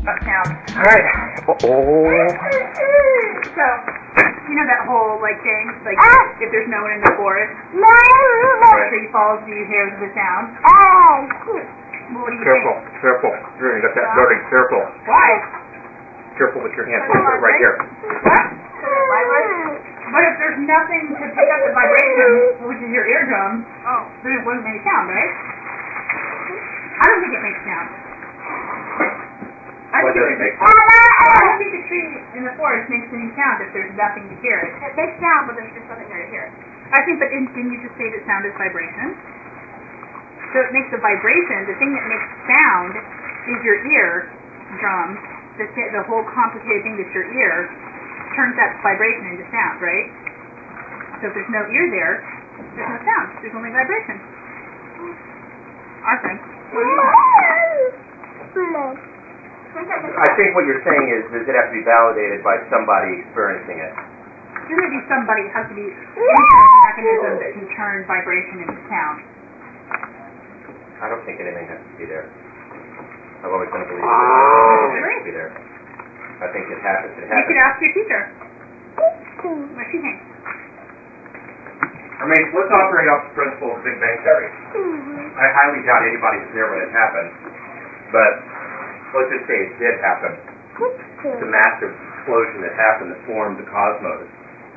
sound. Alright. Uh-oh. So, you know that whole, like, thing? Like, if there's no one in the forest, a tree falls, do you hear the sound? What do you Careful, think? careful. You got that loading. Careful. Why? Careful with your hands. Right here. What? But if there's nothing to pick up the vibration, which is your eardrum, then it wouldn't make sound, right? I don't think it makes sound. I What think does it make sound? I don't think a tree in the forest makes any sound if there's nothing to hear it. It makes sound, but there's just nothing there to hear it. I think, but didn't you just say that sound is vibration? So it makes a vibration. The thing that makes sound is your ear drum. The whole complicated thing that's your ear turns that vibration into sound, right? So if there's no ear there, there's no sound. There's only vibration. I think. What do you think? I think what you're saying is, does it have to be validated by somebody experiencing it? It doesn't be somebody. It has to be a mechanism that can turn vibration into sound. I don't think anything has to be there. I've always been a believer that it has to be there. I think it happens. It You happens. could ask your teacher. What she thinks. I mean, let's operate off the principle of the Big Bang Theory. I highly doubt anybody was there when it happened, but let's just say it did happen. It's a massive explosion that happened that formed the cosmos.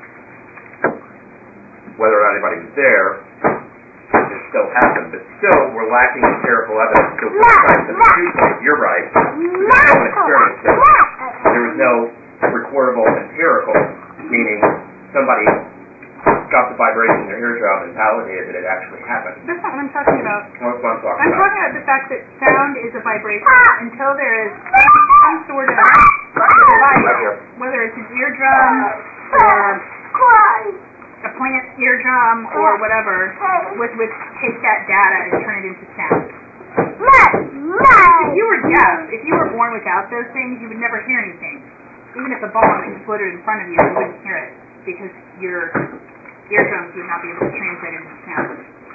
Whether or not anybody was there, it still happened, but still we're lacking empirical evidence. So from the scientific viewpoint, you're right. There's no one experienced it. There was no recordable empirical, meaning somebody got the vibration in their eardrum and validated that it actually happened. That's not what I'm talking about. That's what I'm talking I'm about. talking about the fact that sound is a vibration until there is some sort of device, whether it's an eardrum or a plant eardrum or whatever, with which take that data and turn it into sound. If you were deaf, if you were born without those things, you would never hear anything. Even if a bomb exploded in front of you, you wouldn't hear it because your eardrums would not be able to translate it into sound.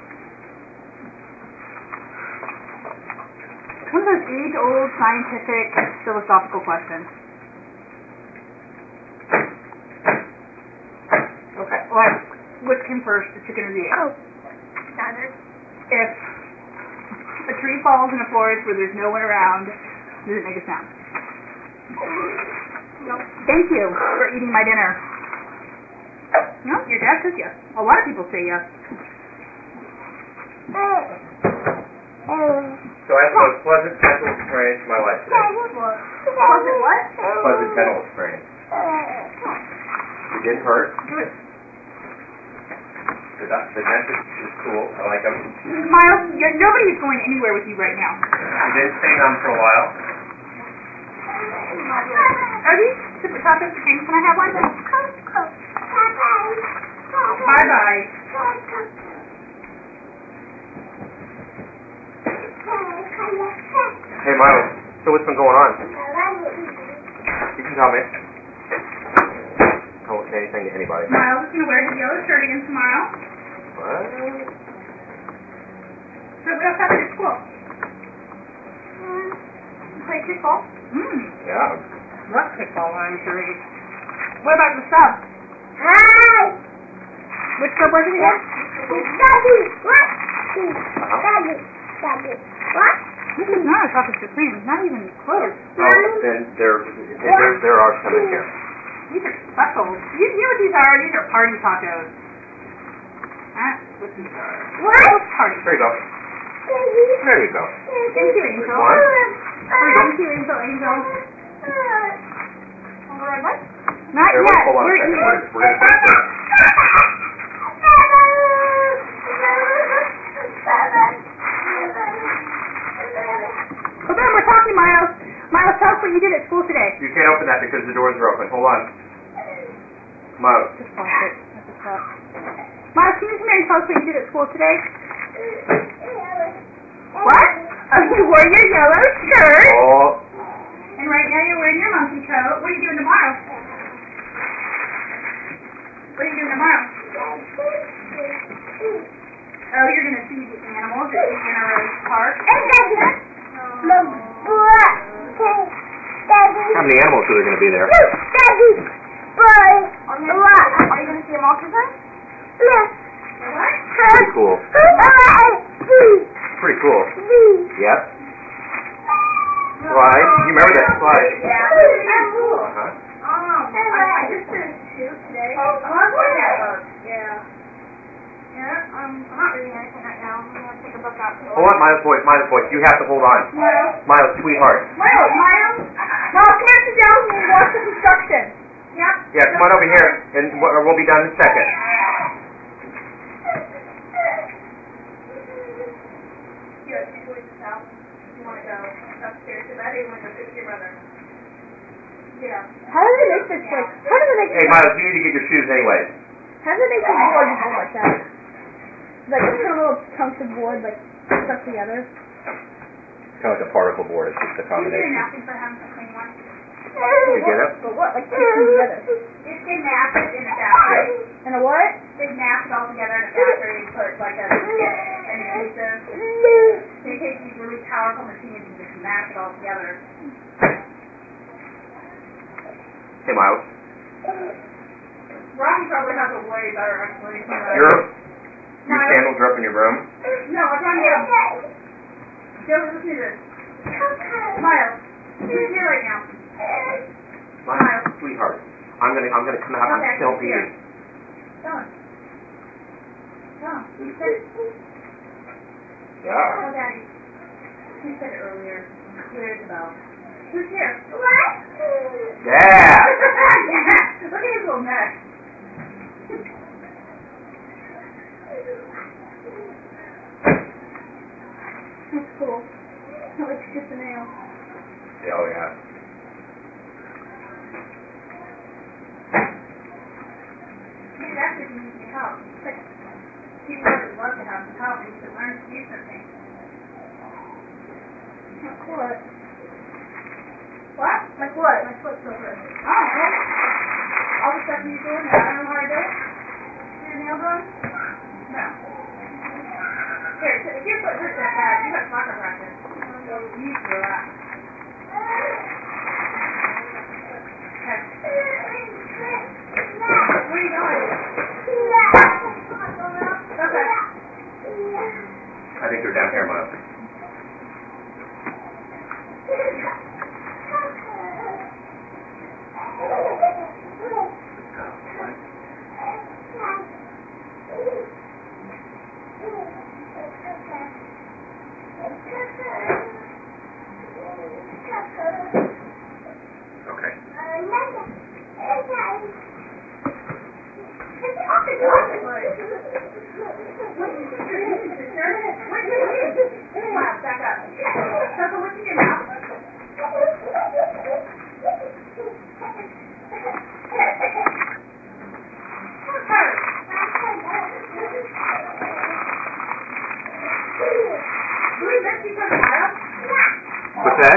One of those age-old scientific philosophical questions. Okay. Like, which came first, the chicken or the egg? Neither. If a tree falls in a forest where there's no one around, does it make a sound? No. Thank you for eating my dinner. No, your dad says yes. A lot of people say yes. So I had the most pleasant dental experience of my life today. Pleasant what? Pleasant dental experience. It didn't hurt. Good. The dentist is cool. I like him. Miles, nobody is going anywhere with you right now. He did stay on for a while. Are these super chocolate creams? Can I have one? Bye-bye. Hey, Miles. So what's been going on? You can tell me. I won't say anything to anybody. Miles is going to wear his yellow shirt again tomorrow. What? So what else happened at school? Play kickball. Yeah. Love kickball when I was your age. What about the sub? Which sub was it again? This is not a chocolate supreme. It's not even close. Oh, then there are some in here. These are specials. You know what these are? These are party tacos. That's what these are. What? Party. There you go. There you go. Thank you, Angel. One. Thank you, Angel. Alright, what? Not Here, yet. hold on a We're second. eating. We're going to finish this. Hold on, we're talking, Miles. Miles, tell us what you did at school today. You can't open that because the doors are open. Hold on. Miles. Just pause it. That's a stop. Miles, can you come here and tell us what you did at school today? What? Oh, you wore your yellow shirt. Oh. And right now you're wearing your monkey coat. What are you doing tomorrow? What are you doing tomorrow? Oh, you're going to feed the animals at the Anna Rose Park. how many animals are going to be there. Are you going to see them all today? Pretty cool. Pretty cool. Yep. Slide. You remember that slide? Yeah. That's cool. Uh-huh. I just finished shoot today. Oh, I'm looking at books. Yeah. Yeah, I'm not reading anything right now. I'm going to take a book out. Hold on, Miles boy. You have to hold on. Miles, sweetheart. Mom, come here, sit down with me and watch the construction. Yep. Yeah, come on over here, and we'll be done in a second. You have two choices now. If you want to go upstairs to bed, or you want to go sit with your brother. Yeah. How do they make this like? How do they make? Hey, Miles, you need to get your shoes anyways. How do they make the board like that? Like just kind of little chunks of wood like stuck together. It's kind of like a particle board. It's just a Can you get a combination. napkin for him, a clean one? You get it? But what? Like sticking together. They nap it in a factory. And a what? They nap it all together in a factory and put like an adhesive. They take these really powerful machines and just mash it all together. Hey, Miles. Ronnie probably has a way better explanation than I do. Your sandals are up in your room? No, I'm trying to get them. Joe, listen to this. Miles, he's here right now. Miles, sweetheart. I'm gonna come out and still be. Tell him. He said it. Yeah. Oh, Daddy. He said it earlier. Clear as a bell. Who's here? What? Yeah. Yeah. Look at his little neck. That's cool. That looks just a nail. Yeah, oh yeah. Maybe that's if he needs any help. Like, people would love to have some help and he could learn to do something. Like what? What? Like what? My foot's so good. I don't know. All the stuff he's doing that I don't know how to do. Get your nails done? No. Here, if your foot hurts that bad, you got soccer practice. You need to relax. Okay. Where are you going? Okay. I think they're down here, Miles. Okay. Back up. Tucker, what's in your mouth? What's that?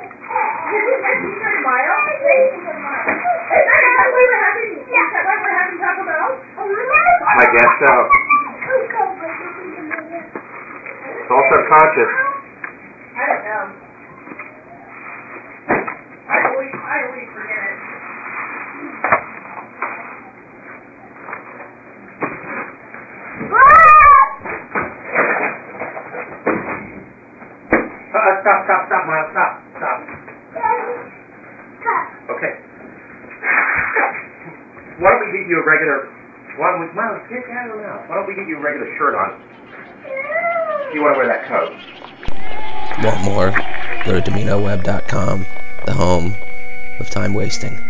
I guess so. It's all subconscious. I don't know. I always forget it. Stop, Miles, stop. Okay. Why don't we get you a regular... Miles, get down now. Why don't we get you a regular shirt on? You want to wear that coat? Want more? Go to DominoWeb.com, the home of time wasting.